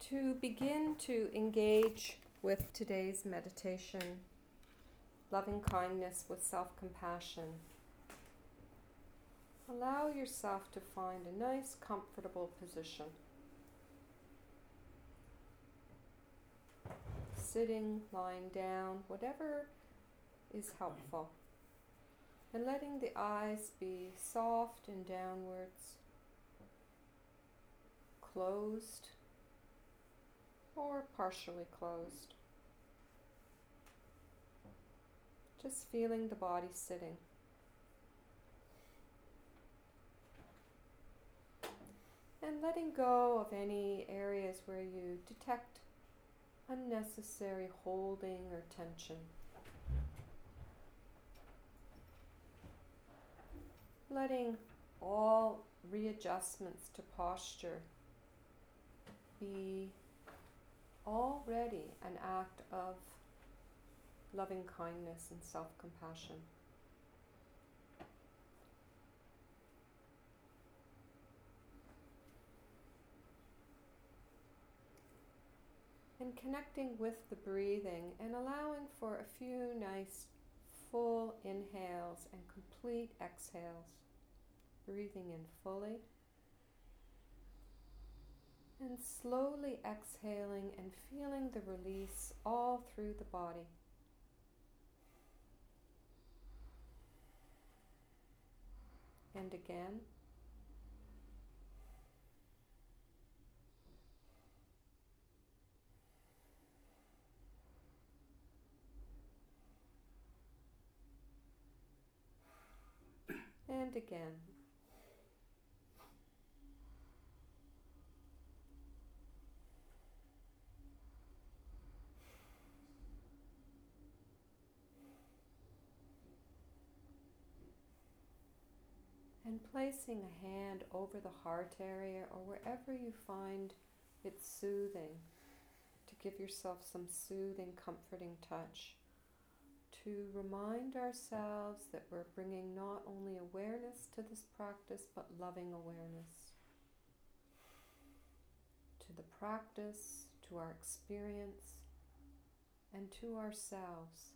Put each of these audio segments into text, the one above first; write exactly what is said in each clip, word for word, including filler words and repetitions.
To begin to engage with today's meditation, loving kindness with self-compassion, allow yourself to find a nice, comfortable position. Sitting, lying down, whatever is helpful. And letting the eyes be soft and downwards, closed or partially closed. Just feeling the body sitting. And letting go of any areas where you detect unnecessary holding or tension. Letting all readjustments to posture be already an act of loving kindness and self-compassion. And connecting with the breathing and allowing for a few nice full inhales and complete exhales. Breathing in fully and slowly exhaling and feeling the release all through the body. And again. And again. And placing a hand over the heart area or wherever you find it soothing, to give yourself some soothing, comforting touch, to remind ourselves that we're bringing not only awareness to this practice, but loving awareness to the practice, to our experience, and to ourselves.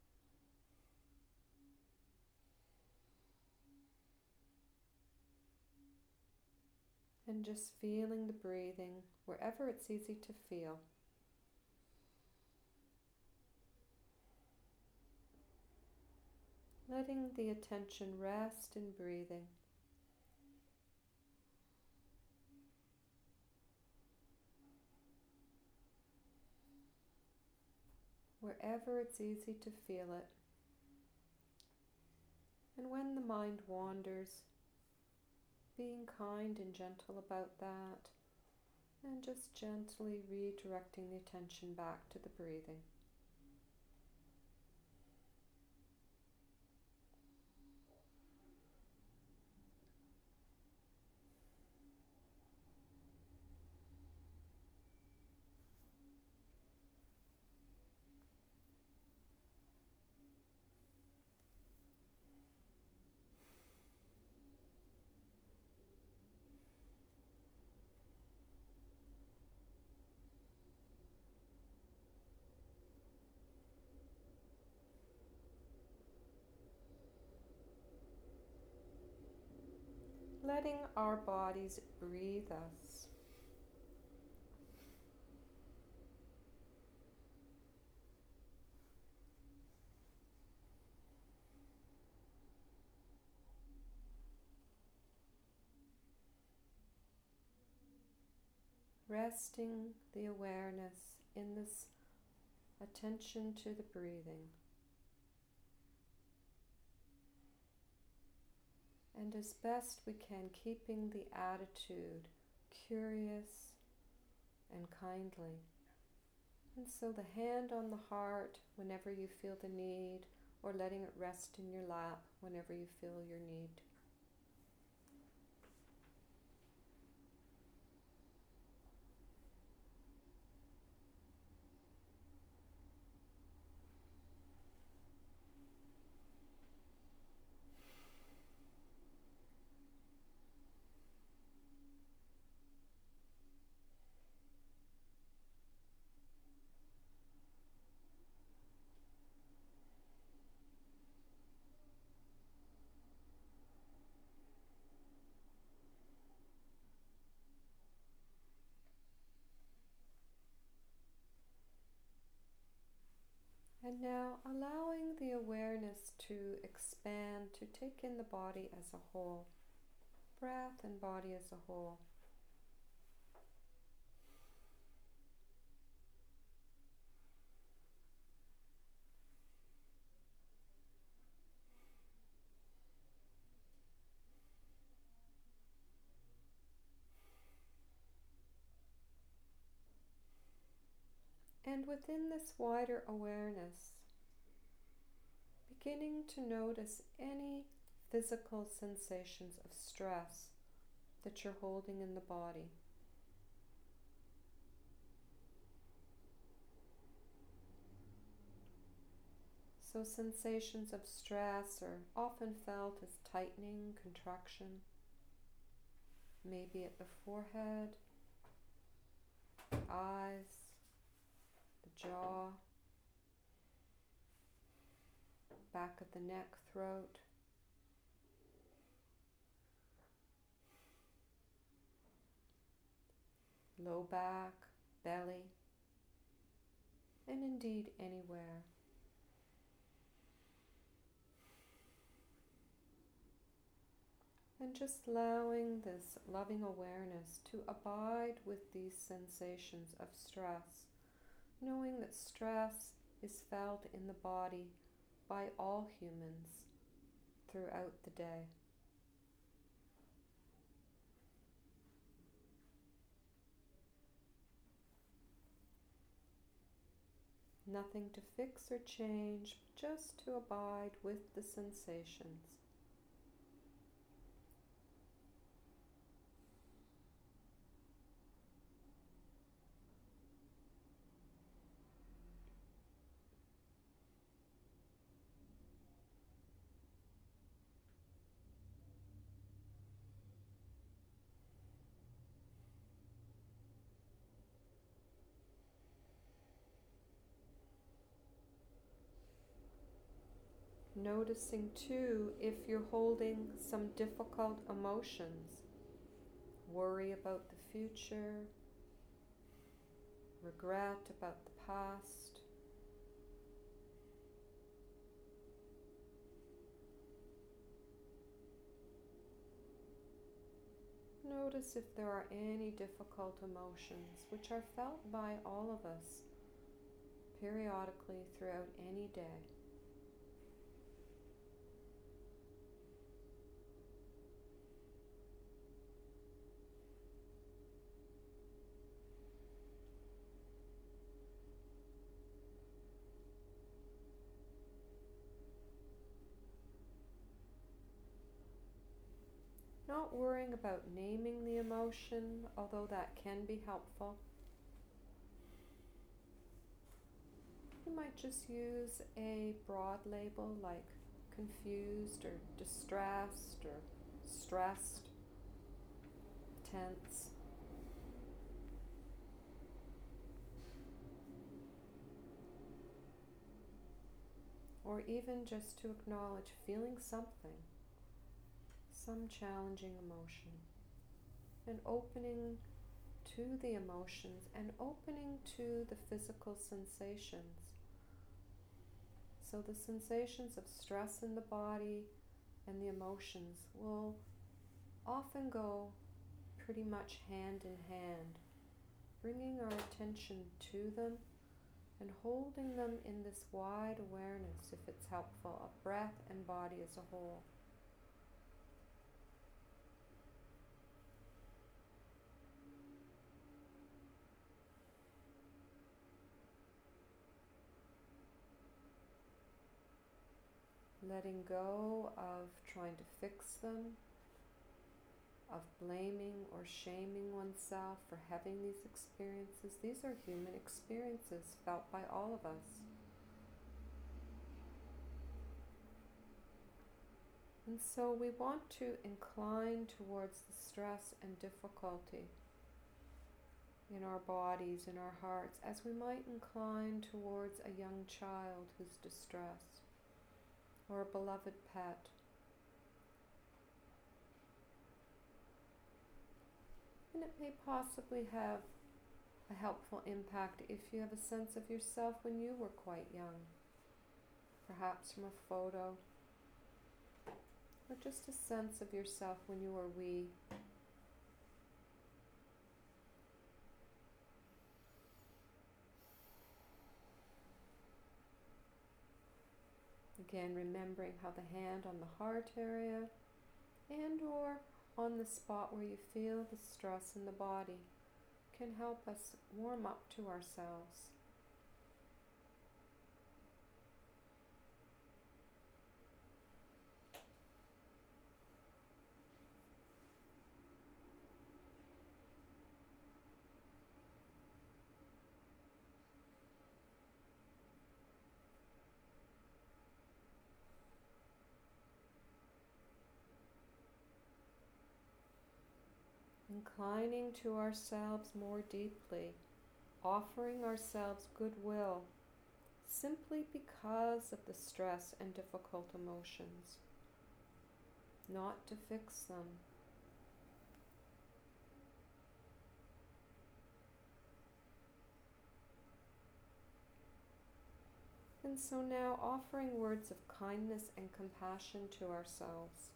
And just feeling the breathing wherever it's easy to feel. Letting the attention rest in breathing. Wherever it's easy to feel it. And when the mind wanders, being kind and gentle about that, and just gently redirecting the attention back to the breathing. Letting our bodies breathe us. Resting the awareness in this attention to the breathing. And as best we can, keeping the attitude curious and kindly. And so the hand on the heart whenever you feel the need, or letting it rest in your lap whenever you feel your need. And now allowing the awareness to expand, to take in the body as a whole, breath and body as a whole. And within this wider awareness, beginning to notice any physical sensations of stress that you're holding in the body. So sensations of stress are often felt as tightening, contraction, maybe at the forehead, the eyes, the jaw, back of the neck, throat. Low back, belly, and indeed anywhere. And just allowing this loving awareness to abide with these sensations of stress, knowing that stress is felt in the body by all humans throughout the day. Nothing to fix or change, just to abide with the sensations. Noticing too if you're holding some difficult emotions, worry about the future, regret about the past. Notice if there are any difficult emotions which are felt by all of us periodically throughout any day. Not worrying about naming the emotion, although that can be helpful. You might just use a broad label like confused or distressed or stressed, tense. Or even just to acknowledge feeling something, some challenging emotion, and opening to the emotions and opening to the physical sensations. So the sensations of stress in the body and the emotions will often go pretty much hand in hand, bringing our attention to them and holding them in this wide awareness, if it's helpful, of breath and body as a whole. Letting go of trying to fix them, of blaming or shaming oneself for having these experiences. These are human experiences felt by all of us. And so we want to incline towards the stress and difficulty in our bodies, in our hearts, as we might incline towards a young child who's distressed, or a beloved pet. And it may possibly have a helpful impact if you have a sense of yourself when you were quite young, perhaps from a photo, or just a sense of yourself when you were wee. Again, remembering how the hand on the heart area and or on the spot where you feel the stress in the body can help us warm up to ourselves. Inclining to ourselves more deeply, offering ourselves goodwill simply because of the stress and difficult emotions, not to fix them. And so now offering words of kindness and compassion to ourselves,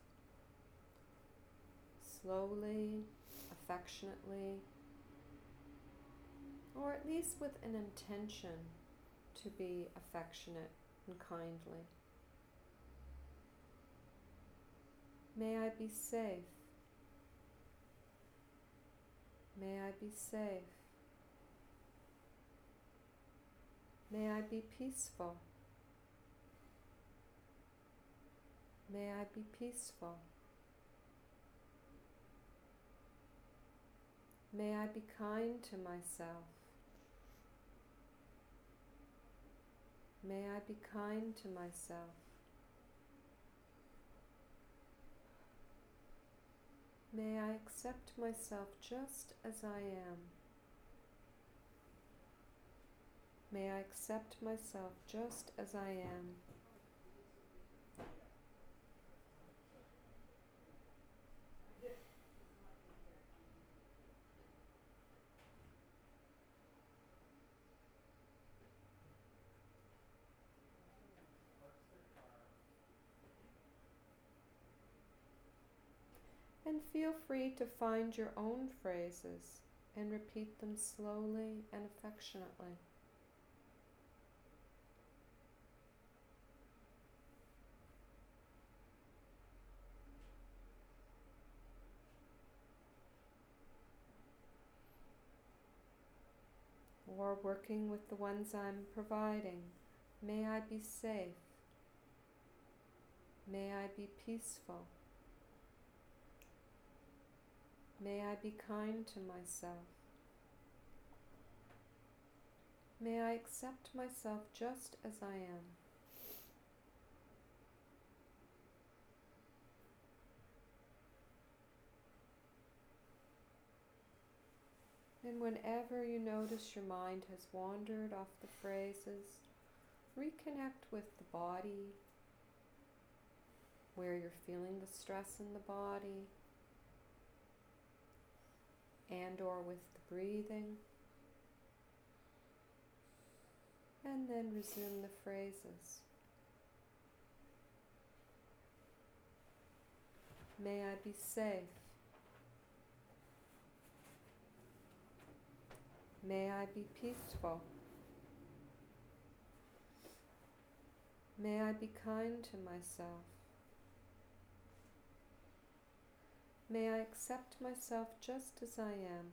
slowly, affectionately, or at least with an intention to be affectionate and kindly. May I be safe. May I be safe. May I be peaceful. May I be peaceful. May I be kind to myself. May I be kind to myself. May I accept myself just as I am. May I accept myself just as I am. And feel free to find your own phrases and repeat them slowly and affectionately. Or working with the ones I'm providing. May I be safe. May I be peaceful. May I be kind to myself. May I accept myself just as I am. And whenever you notice your mind has wandered off the phrases, reconnect with the body, where you're feeling the stress in the body, and or with the breathing, and then resume the phrases. May I be safe. May I be peaceful. May I be kind to myself. May I accept myself just as I am.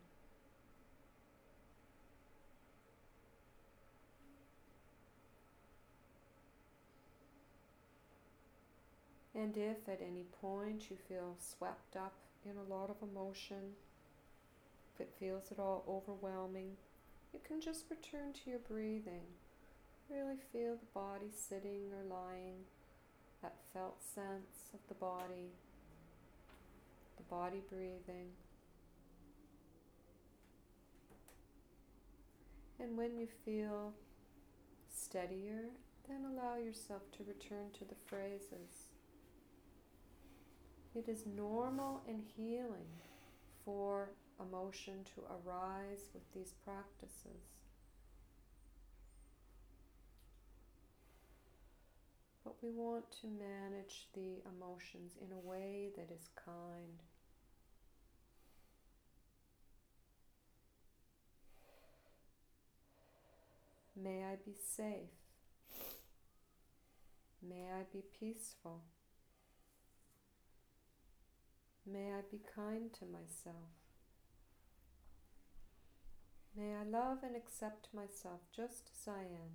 And if at any point you feel swept up in a lot of emotion, if it feels at all overwhelming, you can just return to your breathing. Really feel the body sitting or lying, that felt sense of the body, the body breathing. And when you feel steadier, then allow yourself to return to the phrases. It is normal and healing for emotion to arise with these practices. but we want to manage the emotions in a way that is kind. May I be safe. May I be peaceful. May I be kind to myself. May I love and accept myself just as I am.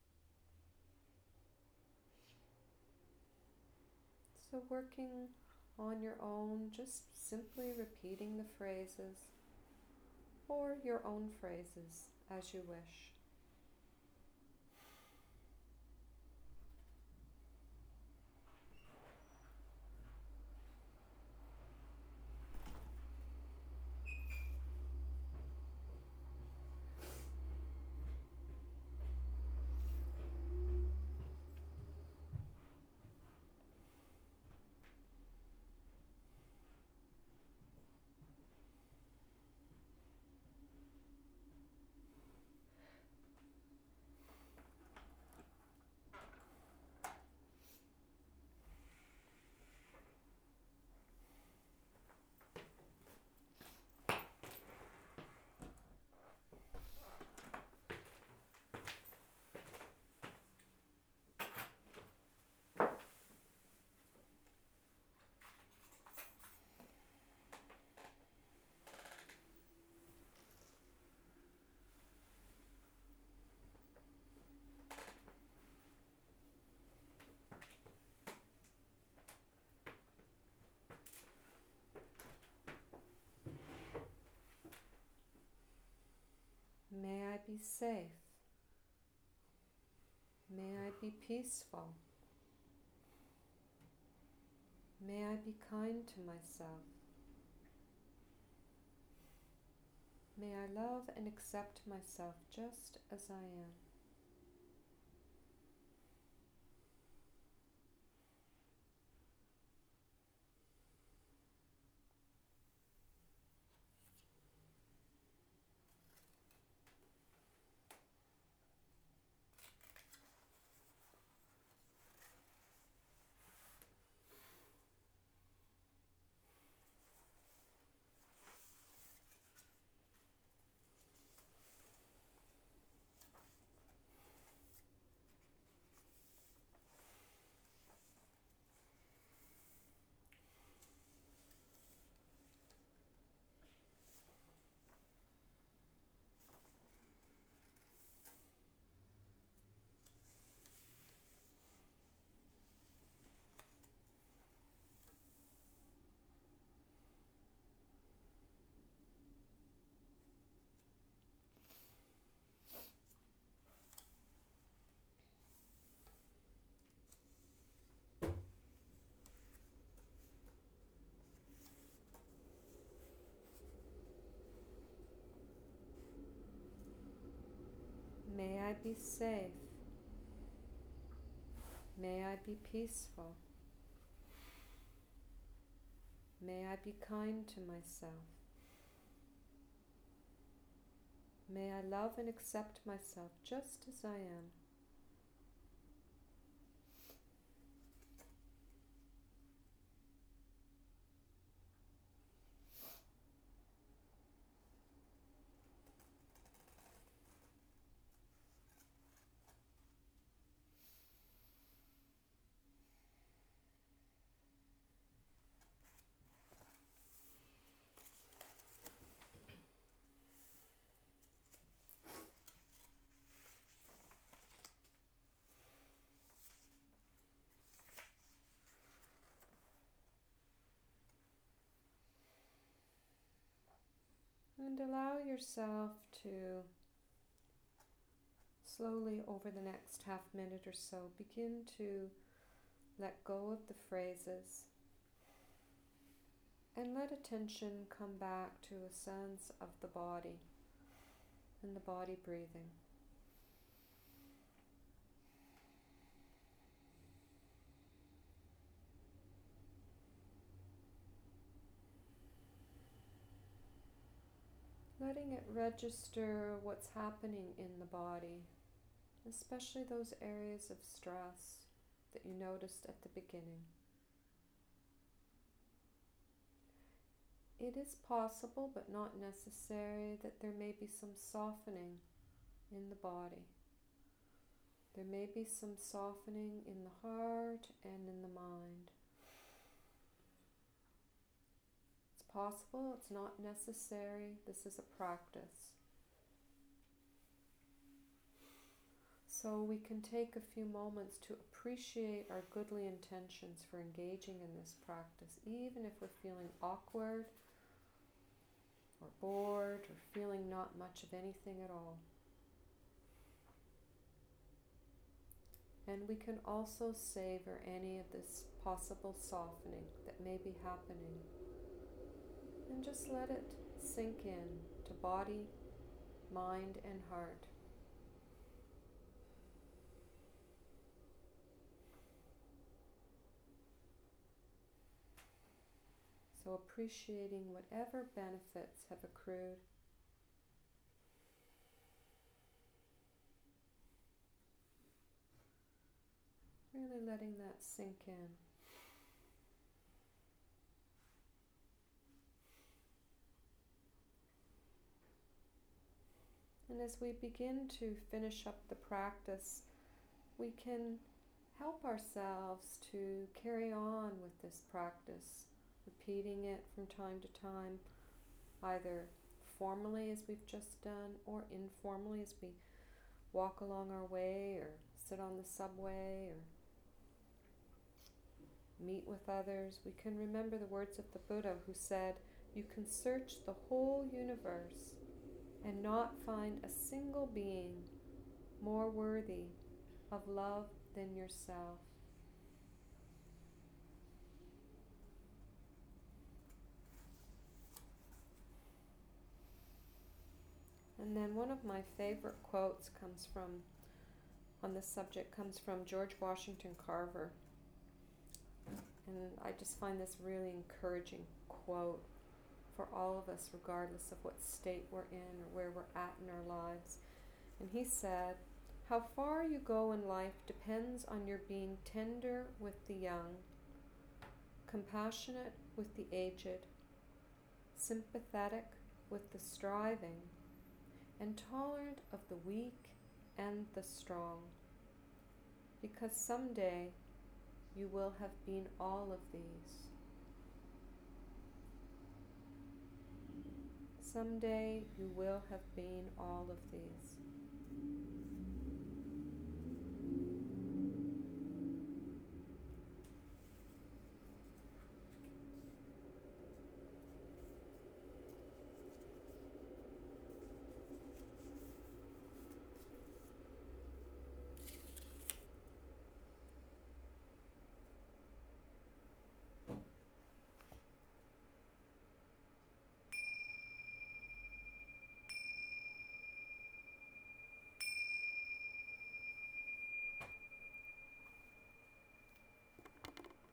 So working on your own, just simply repeating the phrases, or your own phrases as you wish. May I be safe. May I be peaceful. May I be kind to myself. May I love and accept myself just as I am. May I be safe. May I be peaceful. May I be kind to myself. May I love and accept myself just as I am. And allow yourself to slowly, over the next half minute or so, begin to let go of the phrases and let attention come back to a sense of the body and the body breathing. Letting it register what's happening in the body, especially those areas of stress that you noticed at the beginning. It is possible, but not necessary, that there may be some softening in the body. There may be some softening in the heart and in the mind. It's possible, it's not necessary. This is a practice. So we can take a few moments to appreciate our goodly intentions for engaging in this practice, even if we're feeling awkward or bored or feeling not much of anything at all. And we can also savor any of this possible softening that may be happening. And just let it sink in to body, mind, and heart. So appreciating whatever benefits have accrued. Really letting that sink in. And as we begin to finish up the practice, we can help ourselves to carry on with this practice, repeating it from time to time, either formally as we've just done or informally as we walk along our way or sit on the subway or meet with others. We can remember the words of the Buddha, who said, "You can search the whole universe and not find a single being more worthy of love than yourself." And then one of my favorite quotes comes from, on this subject, comes from George Washington Carver. And I just find this really encouraging quote for all of us, regardless of what state we're in or where we're at in our lives. And he said, "How far you go in life depends on your being tender with the young, compassionate with the aged, sympathetic with the striving, and tolerant of the weak and the strong, because someday you will have been all of these. Someday you will have been all of these."